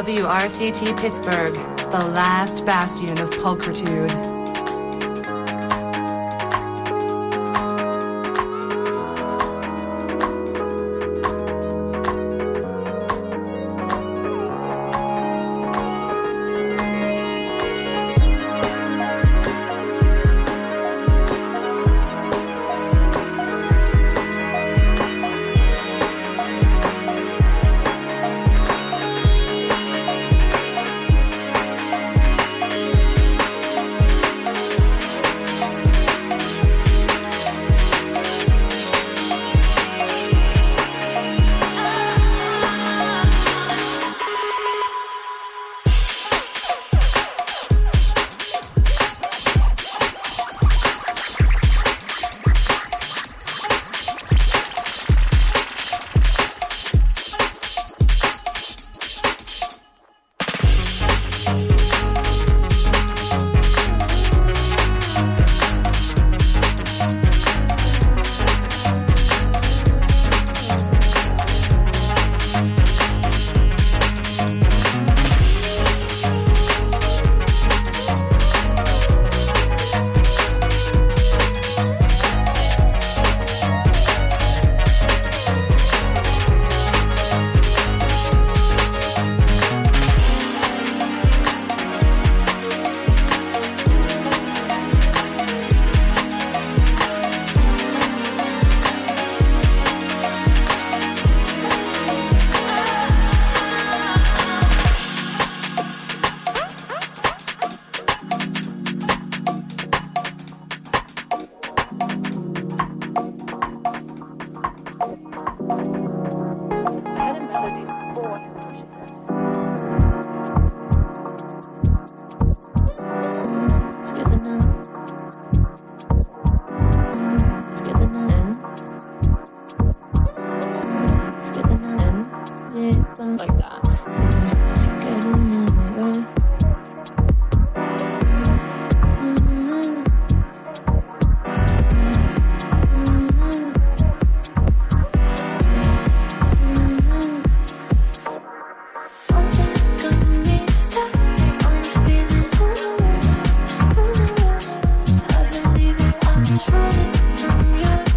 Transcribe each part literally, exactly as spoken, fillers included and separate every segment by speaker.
Speaker 1: W R C T Pittsburgh, the last bastion of pulchritude.
Speaker 2: Like that.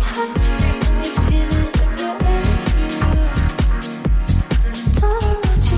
Speaker 3: Don't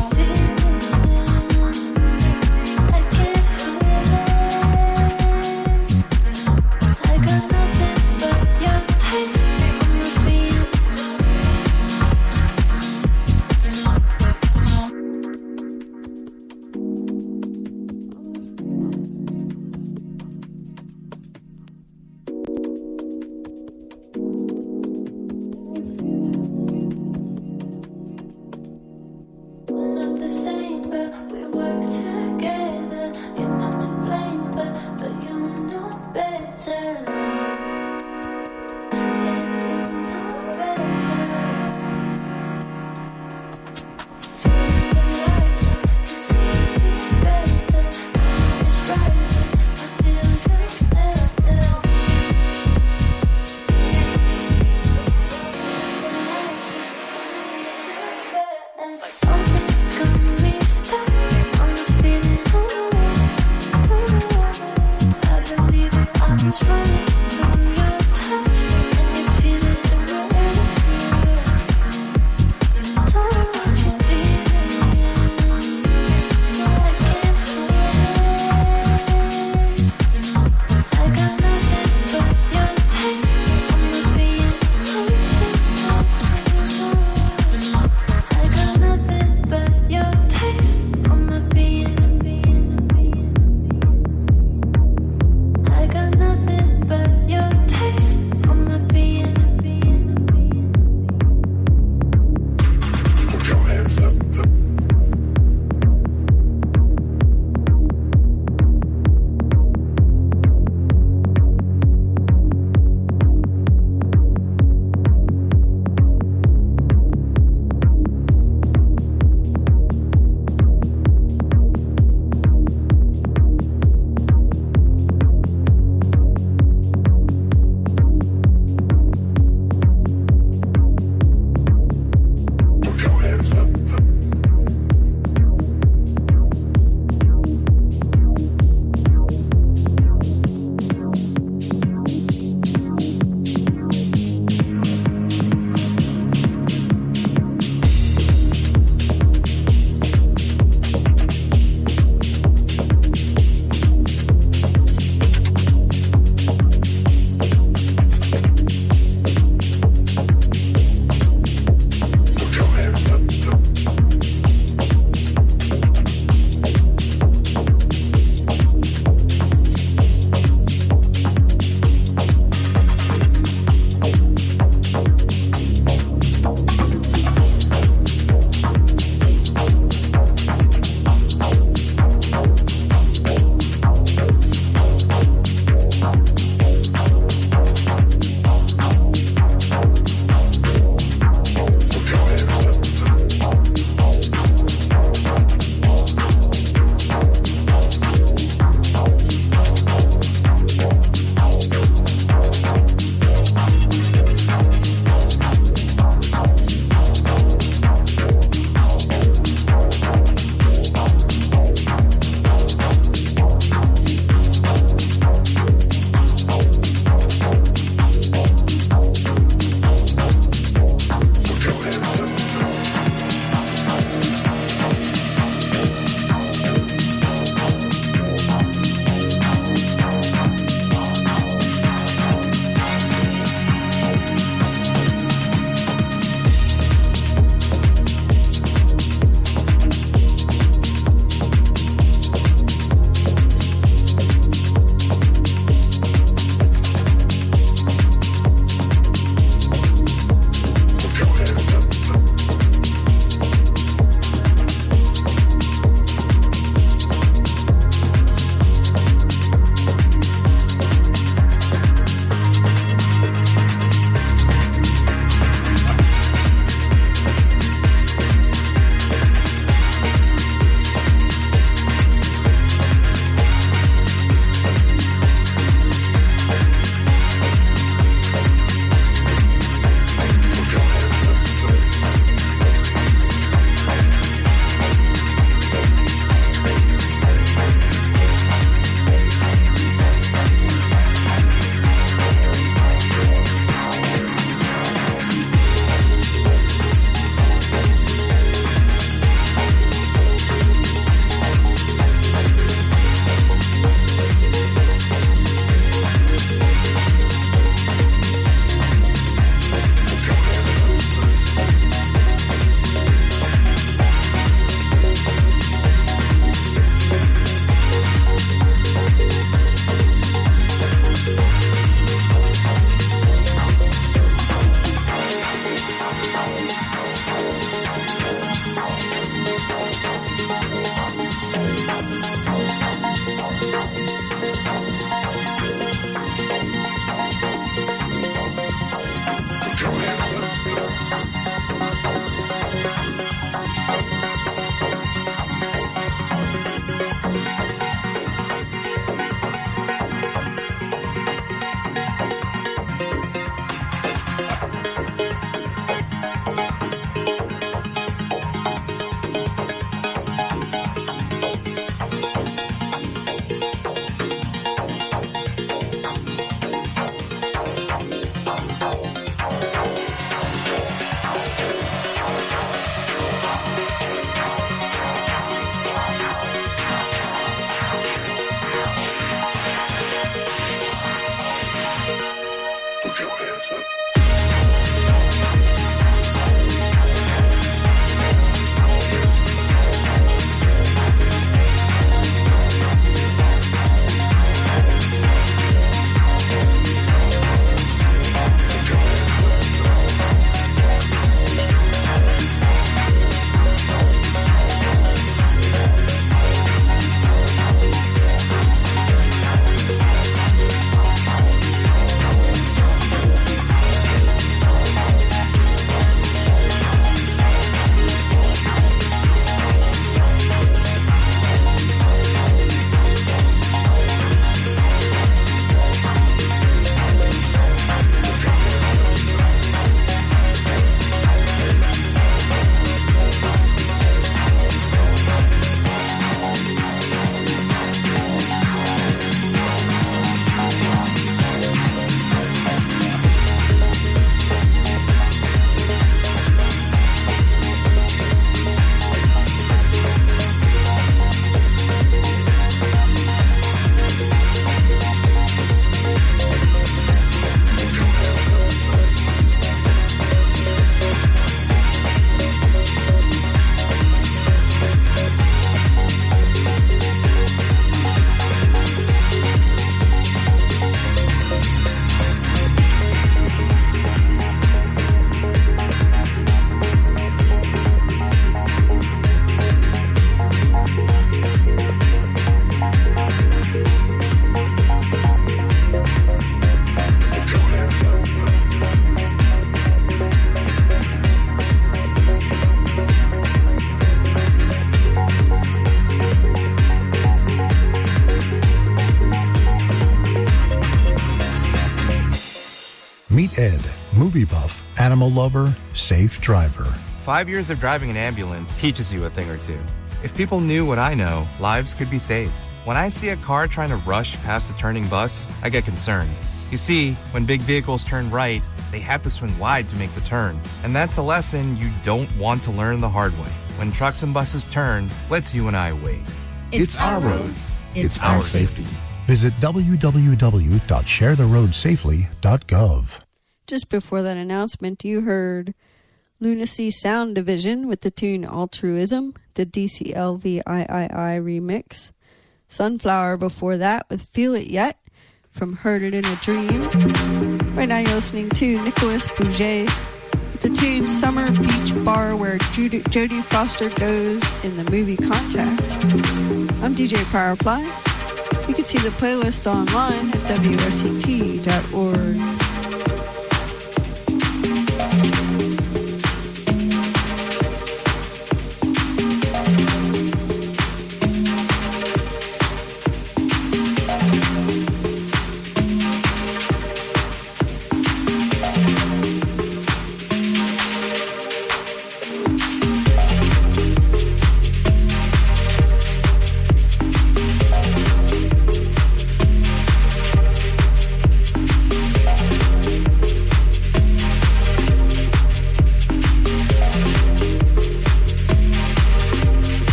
Speaker 3: Ed, movie buff, animal lover, safe driver.
Speaker 4: Five years of driving an ambulance teaches you a thing or two. If people knew what I know, lives could be saved. When I see a car trying to rush past a turning bus, I get concerned. You see, when big vehicles turn right, they have to swing wide to make the turn. And that's a lesson you don't want to learn the hard way. When trucks and buses turn, let's you and I wait.
Speaker 5: It's, it's our roads. It's, it's our safety. safety.
Speaker 3: Visit w w w dot share the road safely dot gov.
Speaker 6: Just before that announcement, you heard Lunacy Sound Division with the tune Altruism, the D C L V I I I remix. Sunflower before that with Feel It Yet from Heard It in a Dream. Right now you're listening to Nicholas Bouget with the tune Summer Beach Bar, where Judy, Jodie Foster goes in the movie Contact. I'm D J Firefly. You can see the playlist online at w r c t dot org.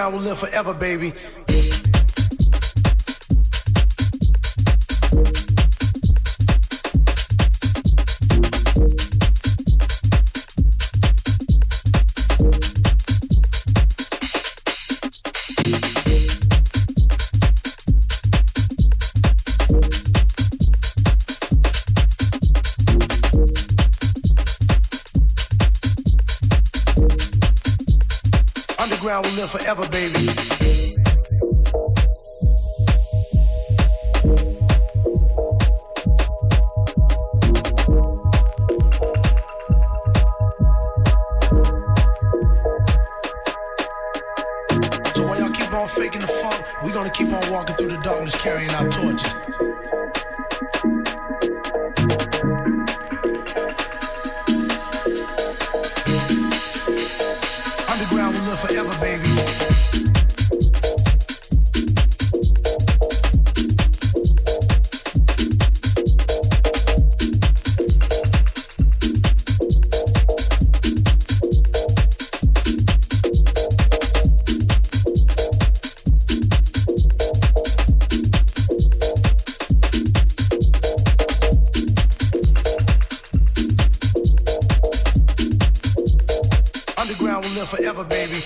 Speaker 7: Underground will live forever, baby. Underground will live forever, baby. So while y'all keep on faking the funk, we gonna keep on walking through the darkness carrying our torches. Underground will live forever, baby. Underground will live forever, baby.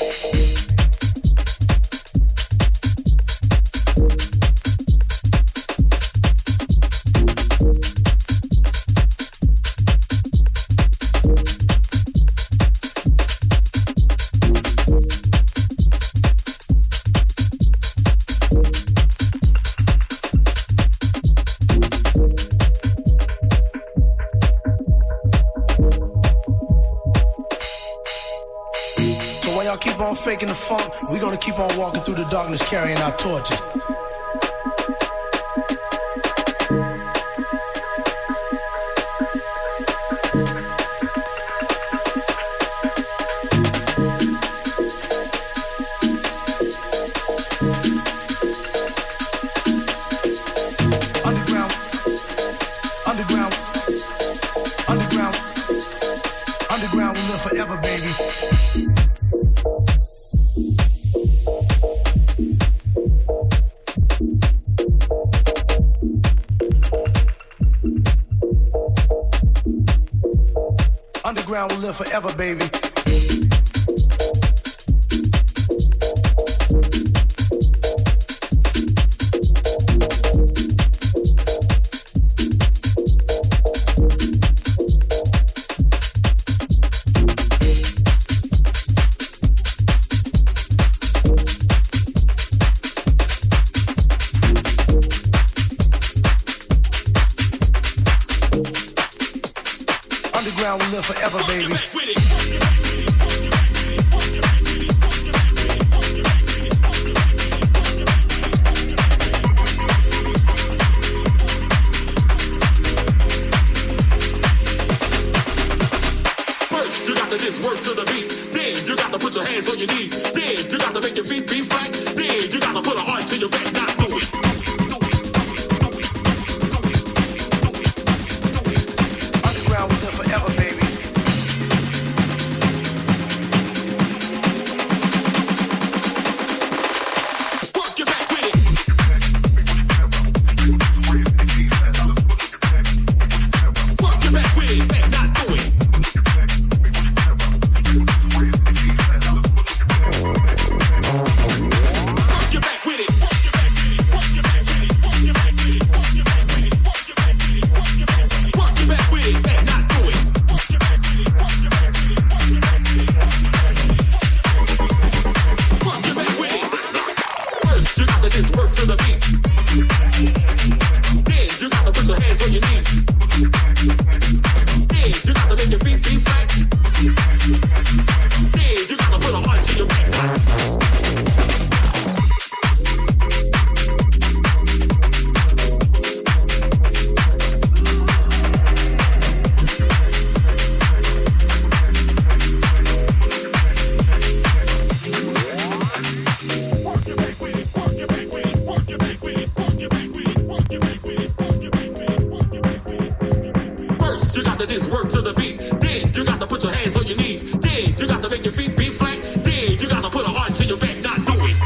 Speaker 7: Y'all keep on faking the funk, we gonna keep on walking through the darkness carrying our torches. Underground, underground, underground, underground will live forever, baby. Underground will live forever, baby. Underground will live forever, baby.
Speaker 8: First, you got to just work to the beat. Then you got to put your hands on your knees. Then you got to make your feet be flat. Then you got to put an arch in your back. Now do it.
Speaker 7: Underground will live forever, baby.
Speaker 8: Work your back with it. Work your back with it. And not do it. Work your back with it. Work your back with it. Work your back with it. Work your back with it. Work your back with it. Work your back with it. Work your back with it. And not do it. Work your back with it. Work your back with it. Work your back with it. Work your back with it. First, you got to just work to the beat. Then you got to put your hands on your knees. Then you got to make your feet be flat. Then you got to put an arch in your back. First, you got to just work to the beat. Then you got to put your hands on your knees. Then you got to make your feet be flat. Then you got to put an arch in your back. Not do it.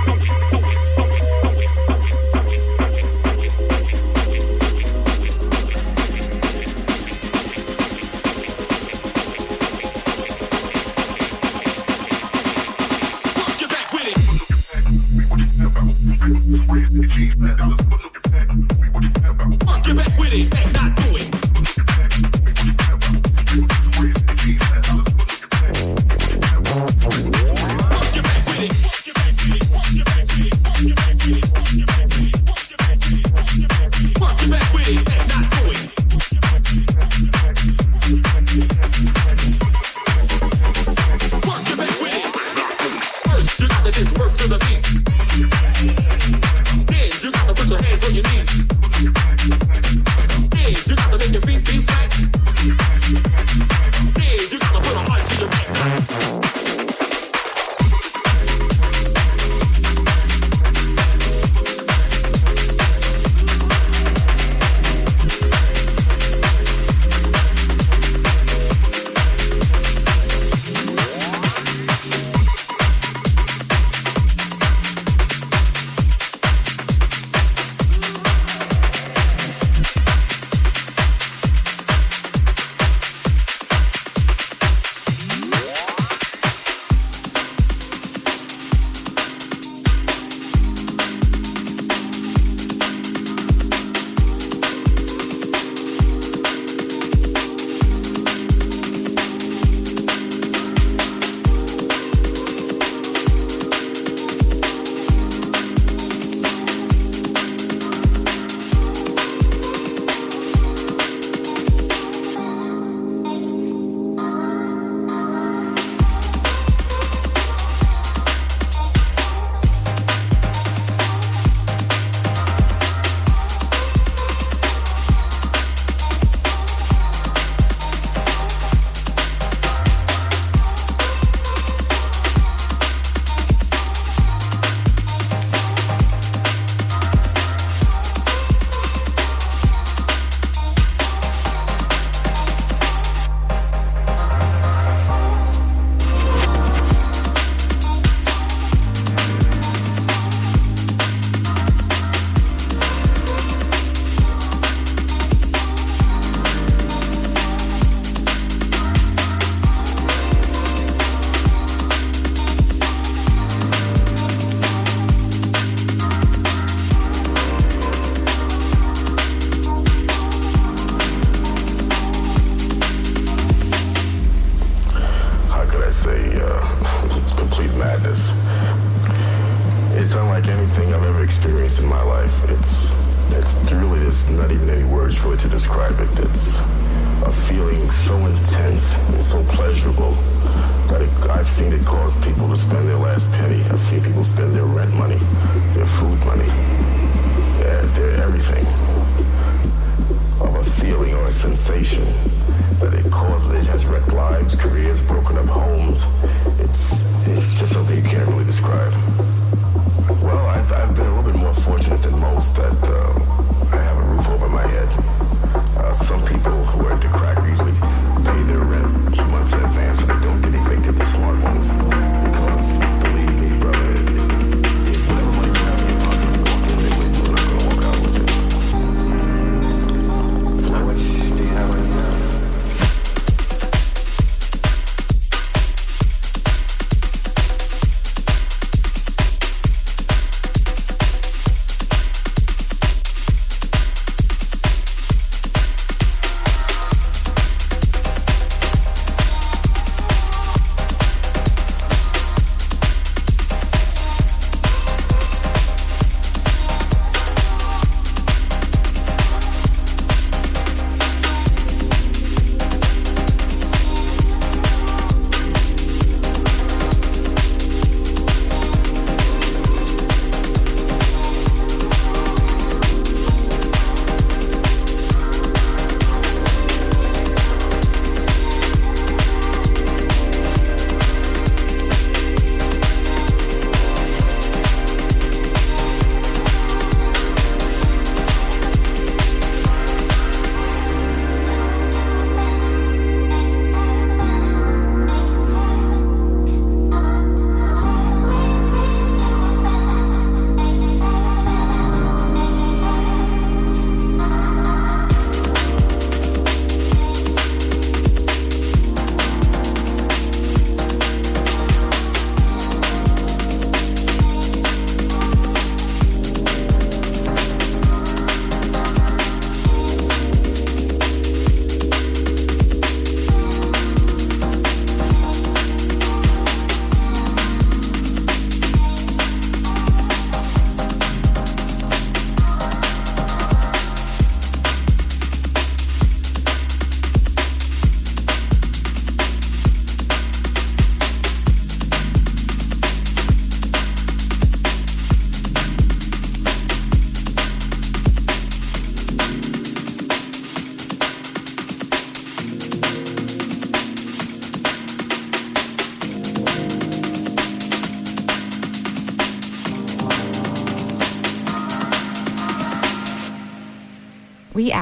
Speaker 8: your feet be flat. Yeah, you gotta put a heart to your back.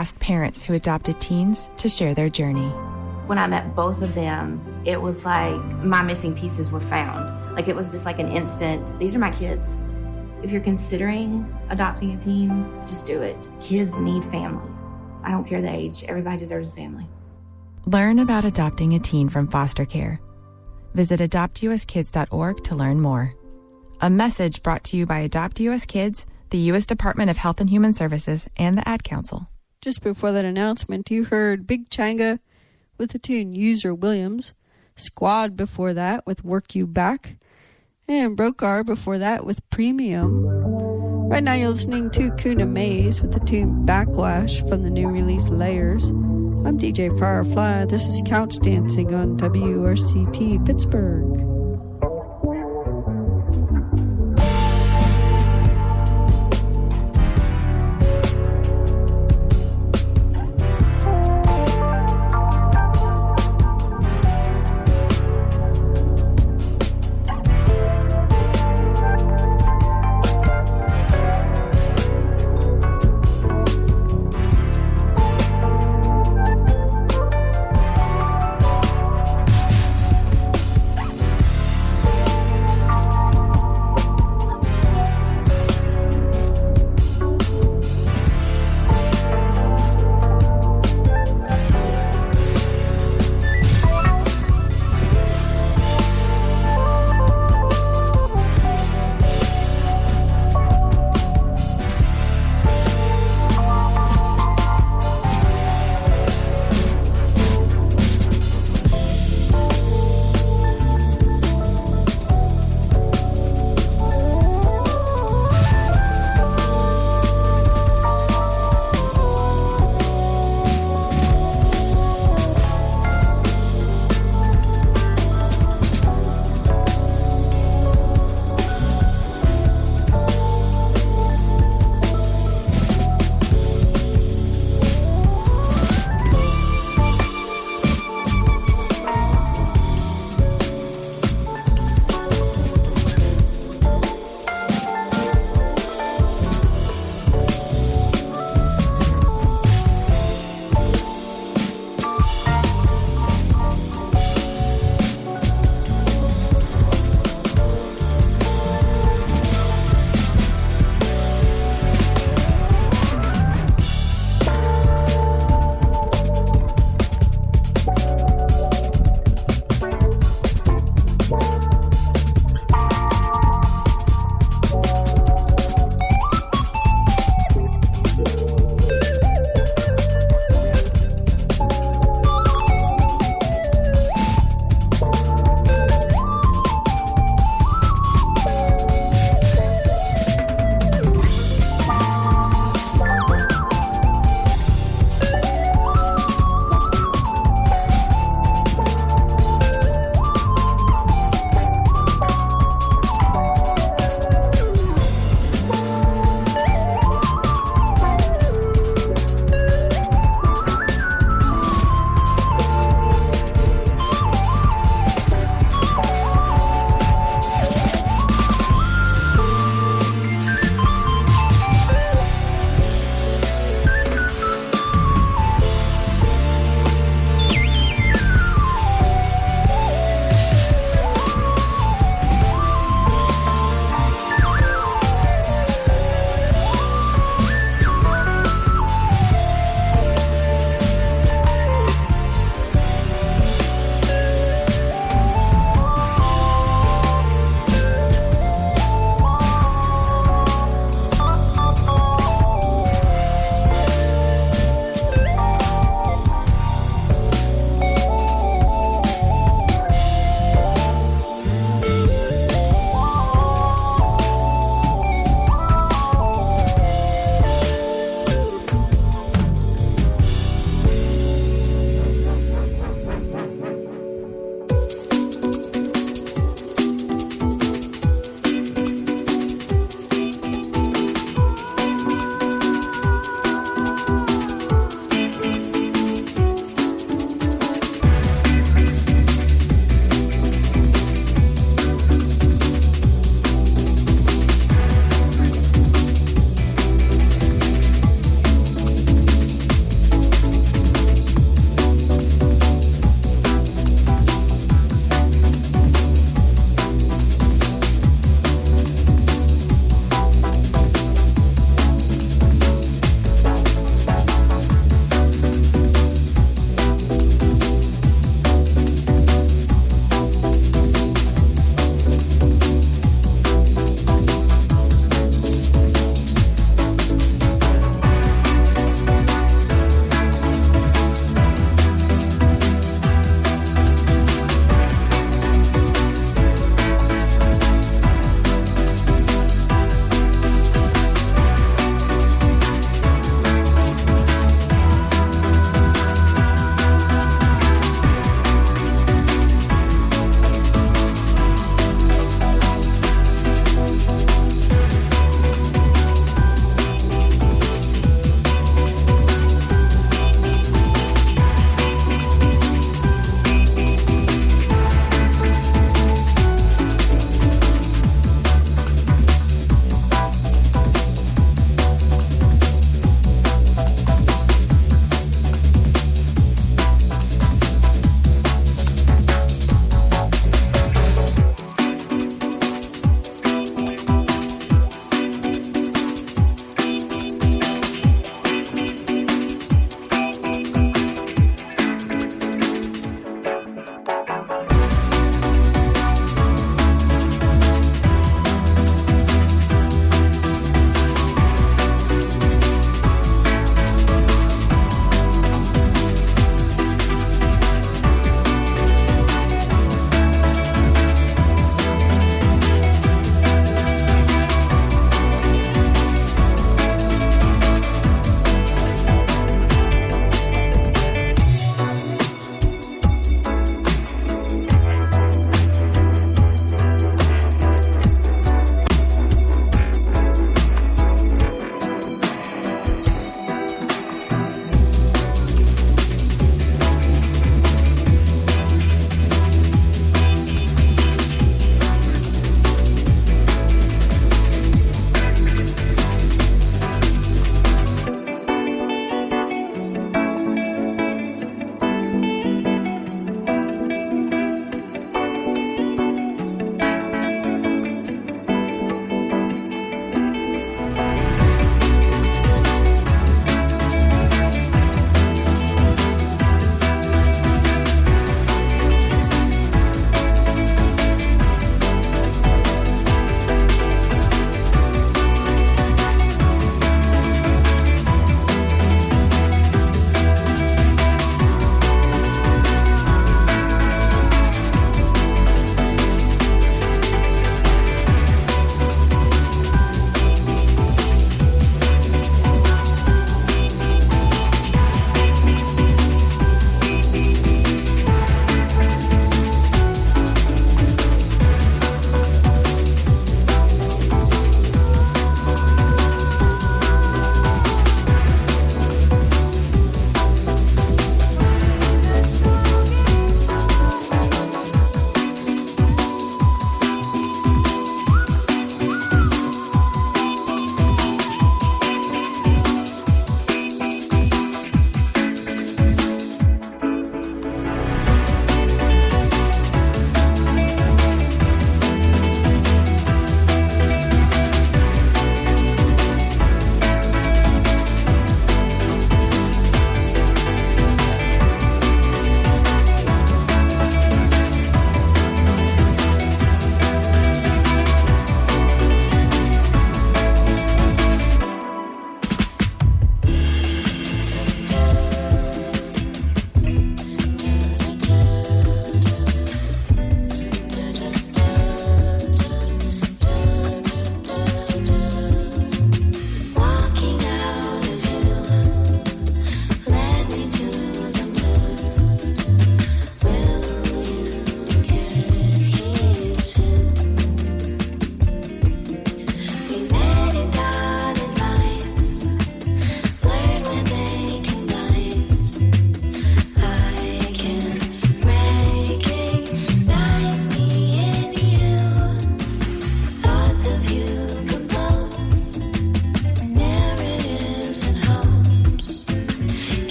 Speaker 9: asked parents who adopted teens to share their journey.
Speaker 10: When I met both of them, it was like my missing pieces were found. Like it was just like an instant, these are my kids. If you're considering adopting a teen, just do it. Kids need families. I don't care the age. Everybody deserves a family.
Speaker 9: Learn about adopting a teen from foster care. Visit adopt u s kids dot org to learn more. A message brought to you by Adopt U S Kids, the U S Department of Health and Human Services, and the Ad Council.
Speaker 6: Just before that announcement, you heard Big Changa with the tune User Williams, Squad before that with Work You Back, and Brokar before that with Premium. Right now you're listening to Kuna Maze with the tune Backlash from the new release Layers. I'm D J Firefly. This is Couch Dancing on W R C T Pittsburgh.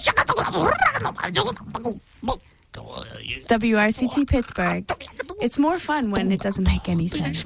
Speaker 11: W R C T Pittsburgh. It's more fun when it doesn't make any sense.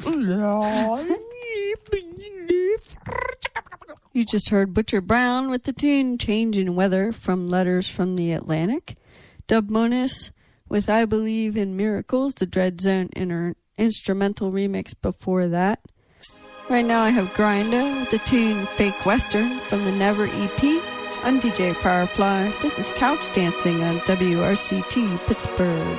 Speaker 6: You just heard Butcher Brown with the tune Changing Weather from Letters from the Atlantic. Dub Monis with I Believe in Miracles, the Dread Zone inter- instrumental remix before that. Right now I have Grinda with the tune Fake Western from the Never E P. I'm D J Firefly. This is Couch Dancing on W R C T Pittsburgh.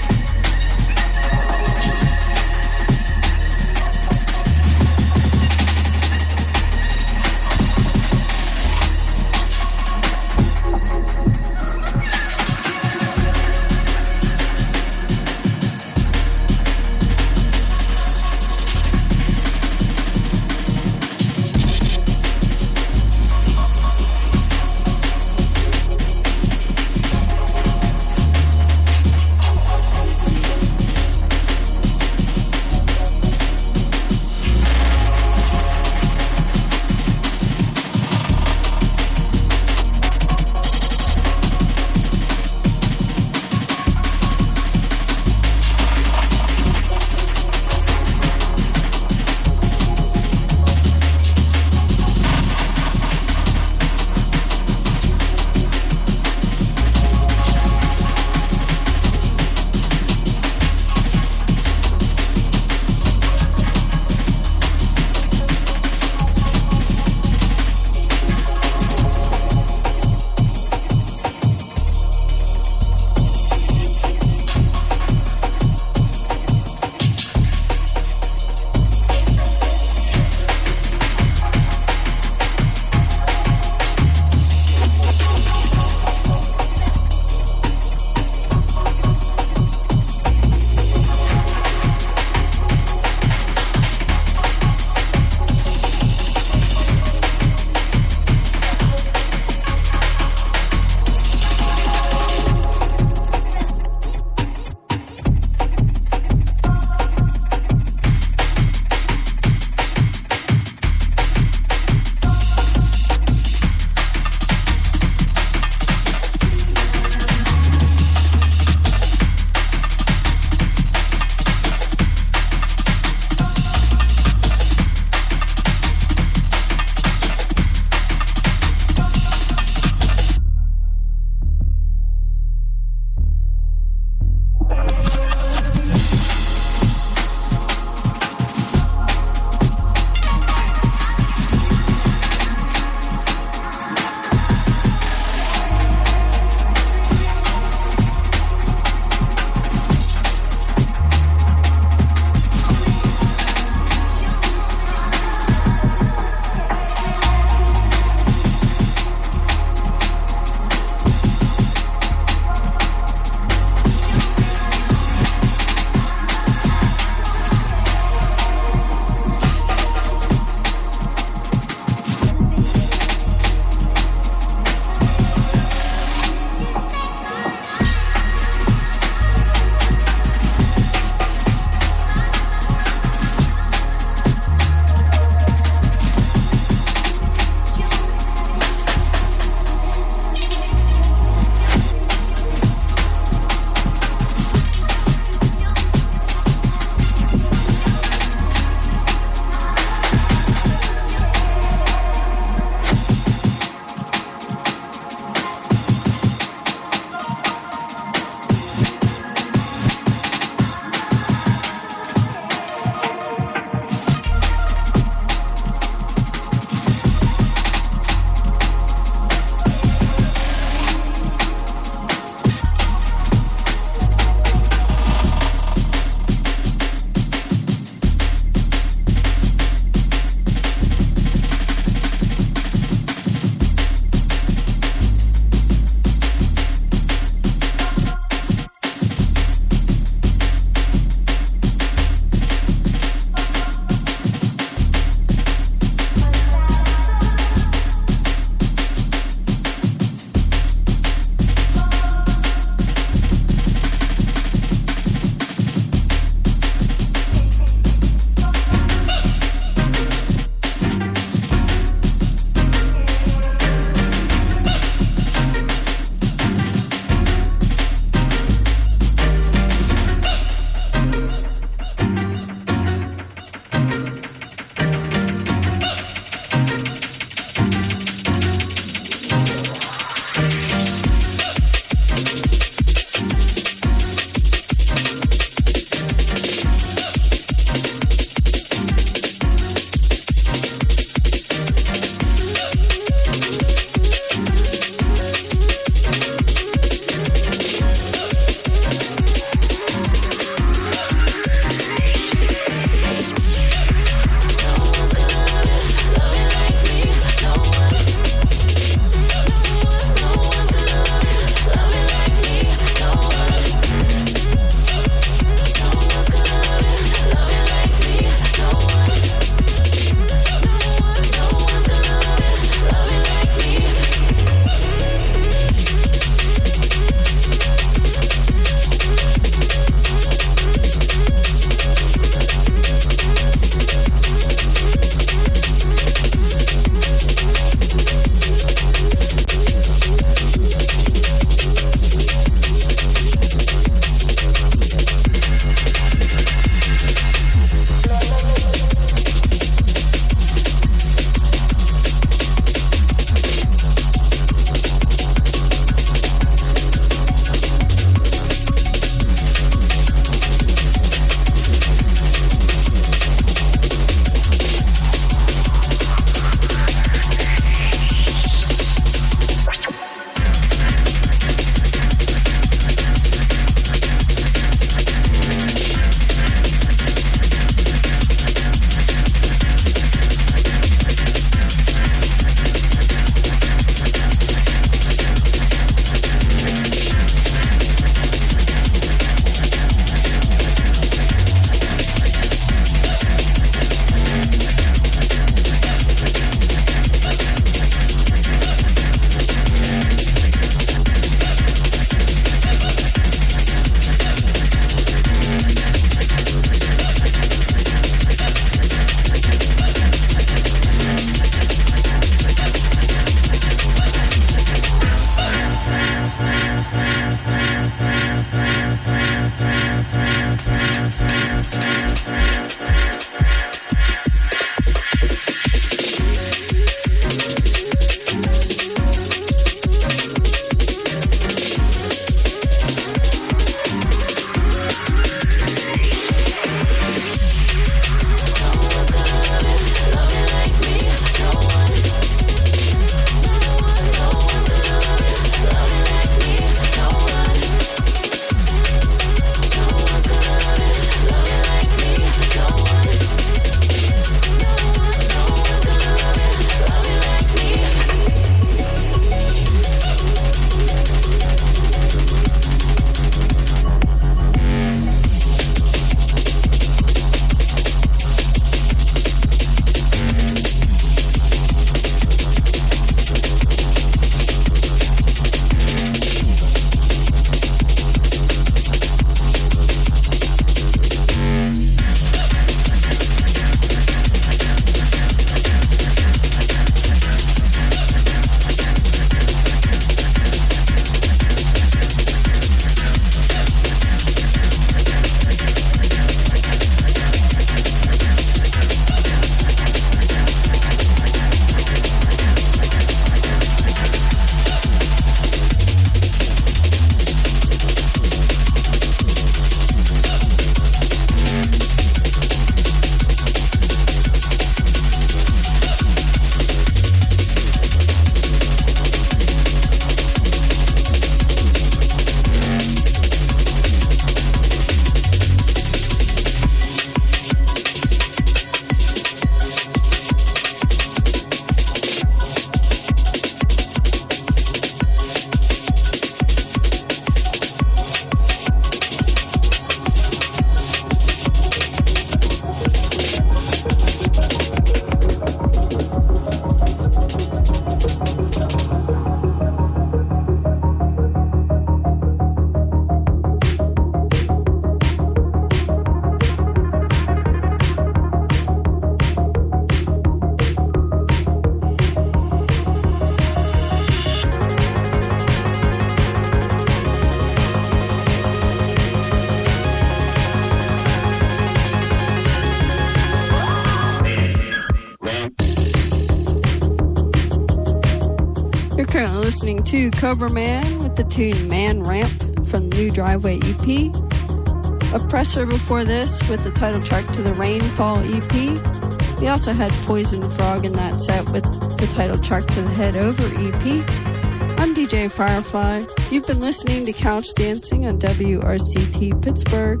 Speaker 6: currently listening to Cobra Man with the tune Man Ramp from the new Driveway E P. Oppressor before this with the title track to the Rainfall E P. We also had Poison Frog in that set with the title track to the Head Over E P. I'm D J Firefly. You've been listening to Couch Dancing on W R C T Pittsburgh.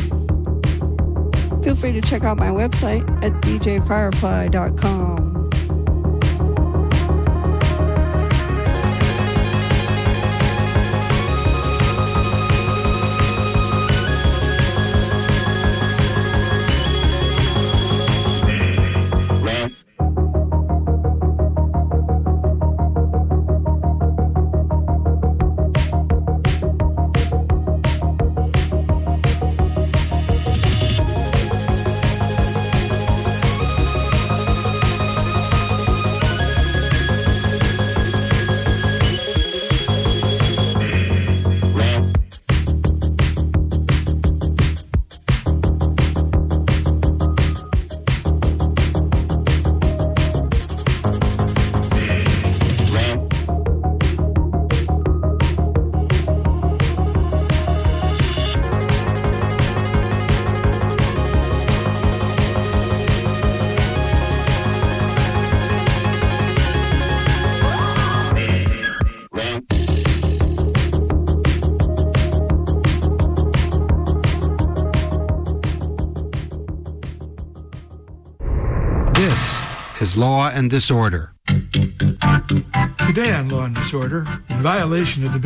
Speaker 6: Feel free to check out my website at d j firefly dot com.
Speaker 12: Is Law and Disorder.
Speaker 13: Today on Law and Disorder, in violation of the